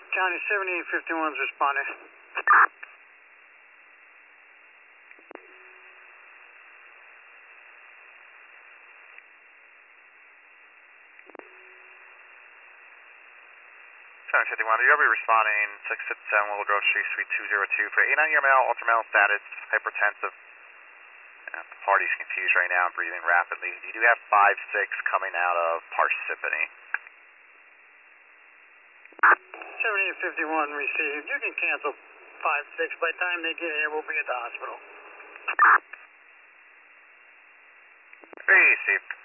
County 7851's responding. You'll be responding 657 Willow Grove Street, Suite 202 for 89-year male, ultra-male status, hypertensive. The party's confused right now and breathing rapidly. You do have 5-6 coming out of Parsippany. 7851 received. You can cancel 5-6. By the time they get here, we'll be at the hospital. Received.